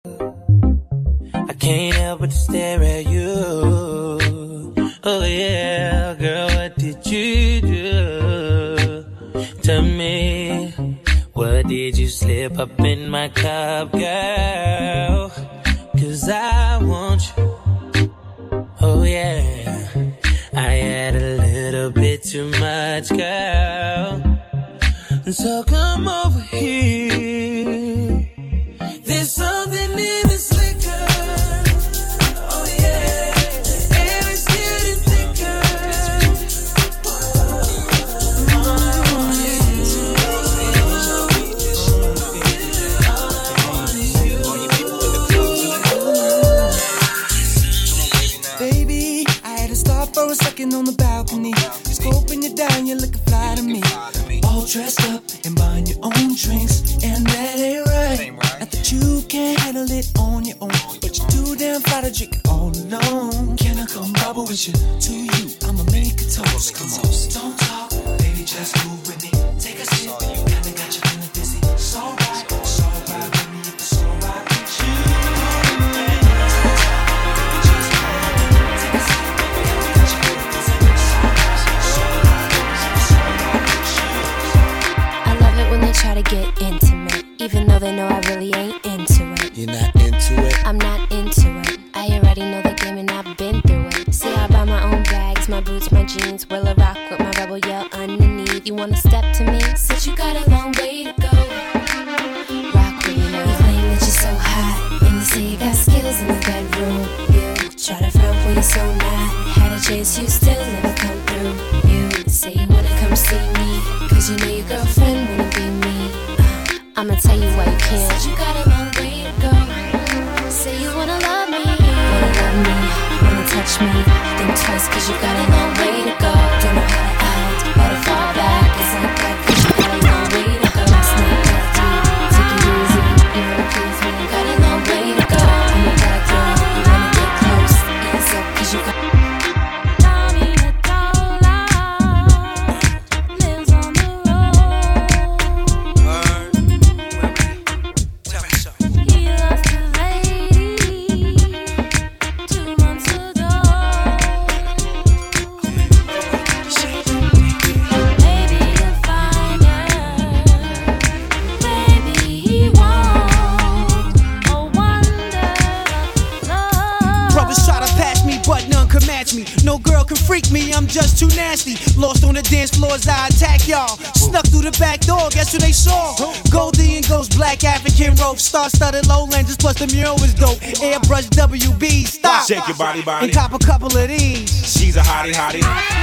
I can't help but to stare at you. Oh yeah, girl, what did you do? Tell me, what did you slip up in my cup, girl? 'Cause I want you. Oh yeah, I had a little bit too much, girl. So come over here. There's something in this liquor. Oh yeah, the air is getting thicker. Baby, I had to stop for a second on the balcony. Scoping you down, you're looking fly to me. All dressed up and buying your own drinks, and that ain't right. Not that you can't handle it on your own, but you're too damn fly to drink it all alone. Can I come bubble with you? To you, I'ma make a toast. Come on, don't talk, baby, just move with me. Take a sip, kinda got you feeling dizzy. So right with me, it's so right with you. Try to get intimate, even though they know I really ain't into it. You're not into it? I'm not into it. I already know the game and I've been through it. See, I buy my own bags, my boots, my jeans. Will I rock with my rebel yell underneath? You wanna step to me? Said you got a long way to go. Rock with me now. You claim that you're so hot, and you say you got skills in the bedroom. You try to front when you're so not. Had a chase, you still never come through. You say you wanna come see me, 'cause you know your girlfriend wanna be me. I'ma tell you why you can't. Said you got a long way to go. Say you wanna love me, wanna touch me. Think twice, 'cause you got a long way to go. Don't know how to act, or to fall back. It's like that, 'cause you got a long way to go. Snake back through, take it easy, you wanna please me. Got a long way to go. I'm a bad girl, you wanna get close. Ease up, 'cause you got no girl can freak me, I'm just too nasty. Lost on the dance floors, I attack y'all. Snuck through the back door, guess who they saw? Goldie and Ghost, black African rope. Star-studded lowlanders, plus the mural was dope. Airbrush WB, stop. Shake your body, and cop a couple of these. She's a hottie.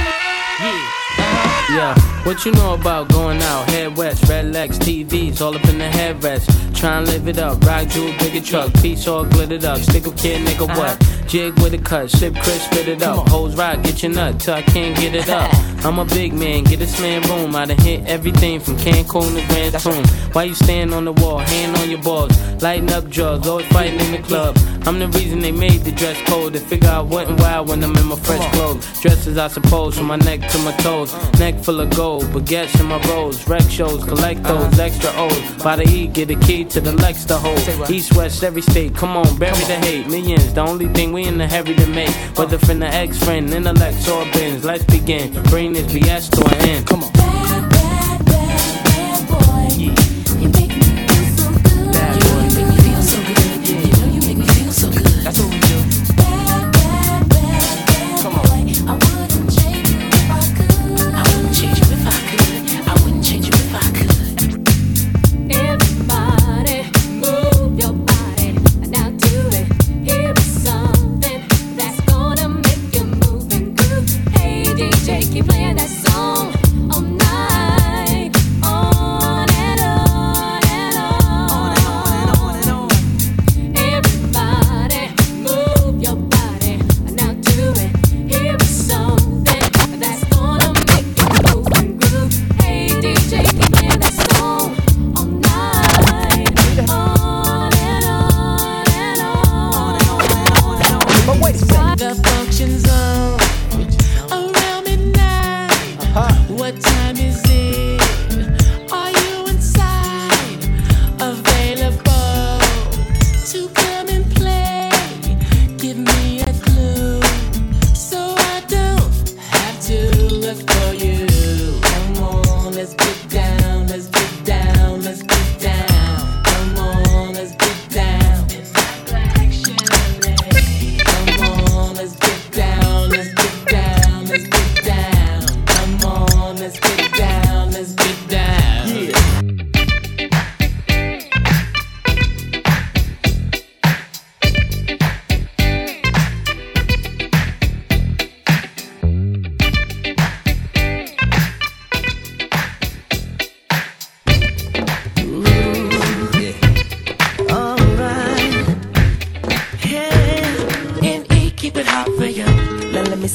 Yeah, what you know about going out? Head west, red legs, TVs, all up in the headrest. Try and live it up, ride jewel, bigger truck, piece all glittered up. Stick a kid, nigga, what? Jig with a cut, sip crisp, spit it up. Hoes ride, get your nut till I can't get it up. I'm a big man, get this man room. I done hit everything from Cancun to Grand Tune. Why you stand on the wall, hand on your balls, lighting up drugs, always fighting in the club. I'm the reason they made the dress code. They figure I wasn't wild when I'm in my fresh clothes. Dresses I suppose, from my neck to my toes. Neck full of gold, baguettes in my rolls. Rec shows, collect those extra O's. By the E, get a key to the Lex to hold. East, west, every state, come on, bury the hate. Millions, the only thing we in the hurry to make. Whether from the ex-friend, intellect, or bins. Let's begin, bring this BS to an end. Come on. Bad, bad, bad, bad boy. Yeah. You make me feel so good. Bad boy. You make me feel so good. Yeah. You know you make me feel so good. That's what we do. Bad, bad, bad, bad Come boy. I wouldn't change you if I could. I wouldn't change you if I could. I wouldn't change you if I could. Everybody move your body. Now do it. Here is something that's gonna make you move and groove. Hey DJ, keep playing that song. Oh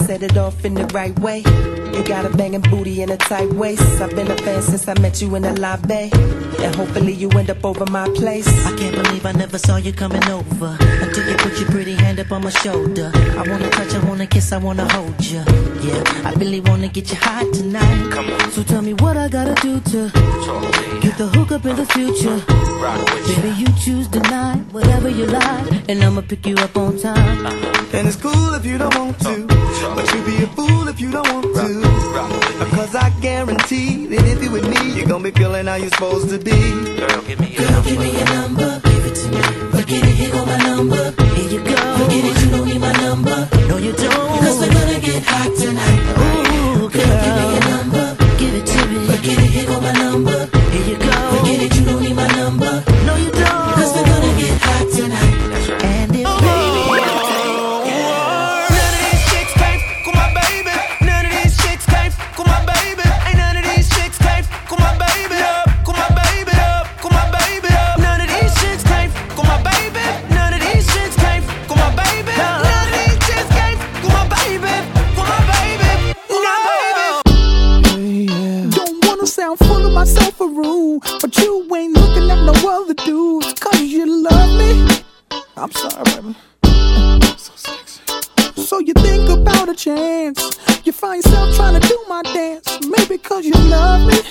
set it off in the right way. You got a banging booty and a tight waist. I've been a fan since I met you in the lobby, and hopefully you end up over my place. I can't believe I never saw you coming over until you put your pretty hand up on my shoulder. I wanna touch, I wanna kiss, I wanna hold you. Yeah, I really wanna get you hot tonight. Come on. So tell me what I gotta do to get the hook up in the future. Baby, you choose tonight, whatever you like, and I'ma pick you up on time. And it's cool if you don't want to, but you be a fool if you don't want to. Cause I guarantee that if you with me, you're gonna be feeling how you're supposed to be. Girl, give me your number, give it to me. Forget it, here go my number. Here you go. Forget it, you don't need my number. No, you don't. Cause we're gonna get hot tonight. Ooh, girl, give me your number, give it to me. Forget it, here go my number. Here you go. Forget it, you don't need my number. No, you don't. Cause we're gonna get hot tonight. And if myself a rule, but you ain't looking at no other dudes. Cause you love me. I'm sorry, baby. So sexy. So you think about a chance. You find yourself trying to do my dance. Maybe cause you love me.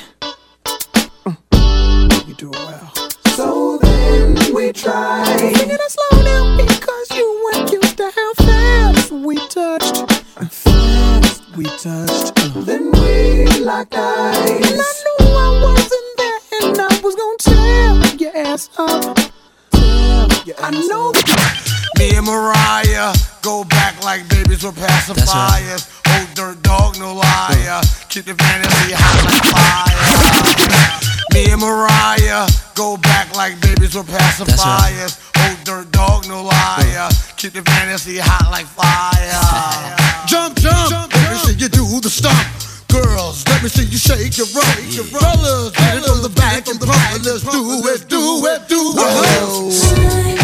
You do it well. So then we try. Sing it slow down because you weren't used to how fast we touched. Fast we touched. Then we locked eyes. And I knew I wasn't there, and I was gonna tear your ass up. I know. Me and Mariah go back like babies were pacifiers. Right. Old dirt dog, no liar. Keep the fantasy hot like fire. Me and Mariah go back like babies were pacifiers. Right. Old dirt dog, no liar. Keep the fantasy hot like fire. Jump, jump, jump, let me see you do the stomp. Girls, let me see you shake your rump. Fellas, get it on the back and pump. Let's do it, do it, do it.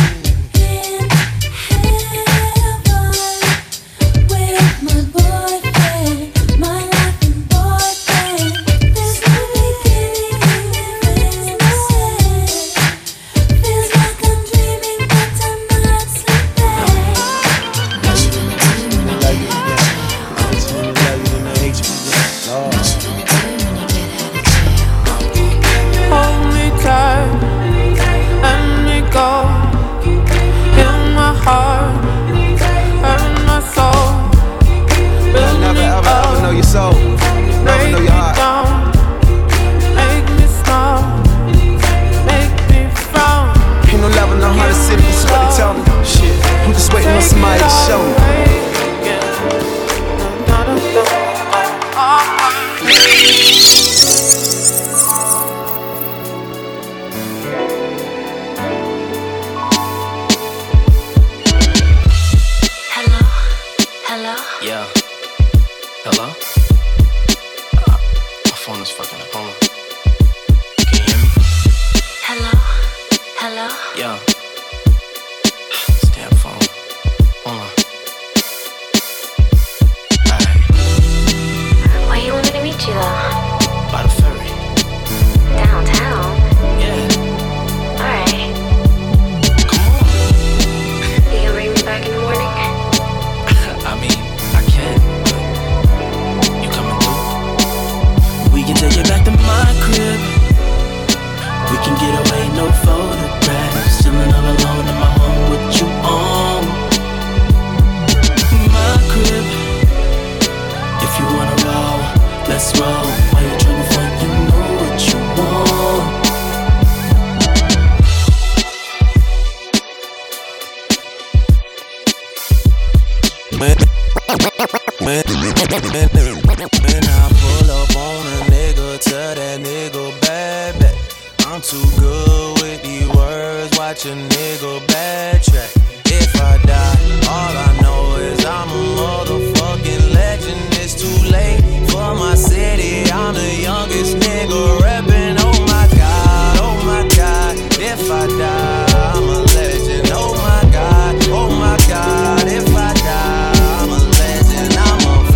If I die, I'm a legend. I'm a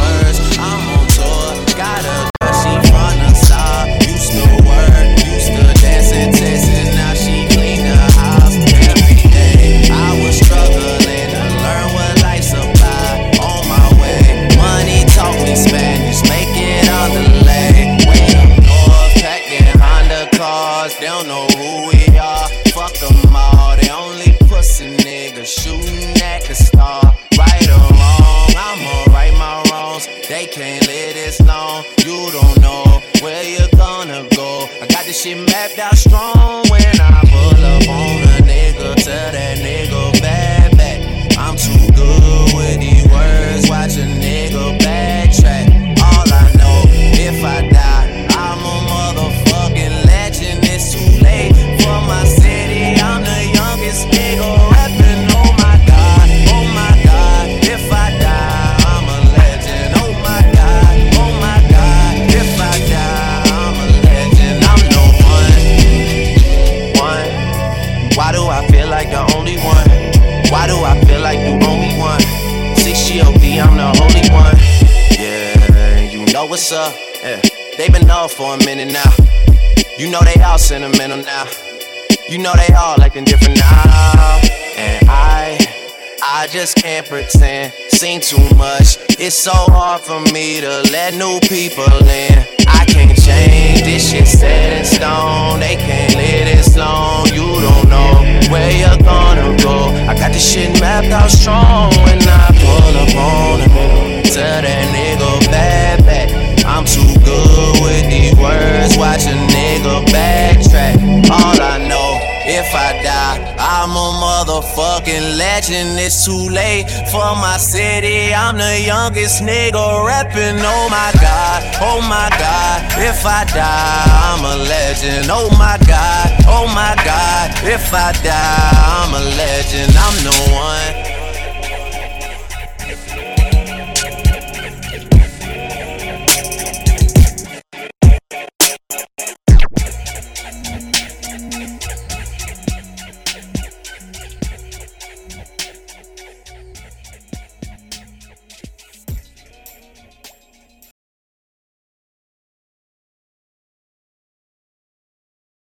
like the only one? Why do I feel like you only one? 6 GOD, I'm the holy one. Yeah, you know what's up. Yeah. They been up for a minute now. You know they all sentimental now. You know they all acting different now. And I just can't pretend. Seen too much. It's so hard for me to let new people in. I can't change. This shit set in stone. They can't live this long. You don't know where you're gonna go. I got this shit mapped out strong. When I pull up on him, tell that nigga bad back. I'm too good with these words. Watch a nigga backtrack. All I know, if I die, I'm a motherfucking legend. It's too late for my city. I'm the youngest nigga rapping. Oh my God, oh my God. If I die, I'm a legend. Oh my God, if I die,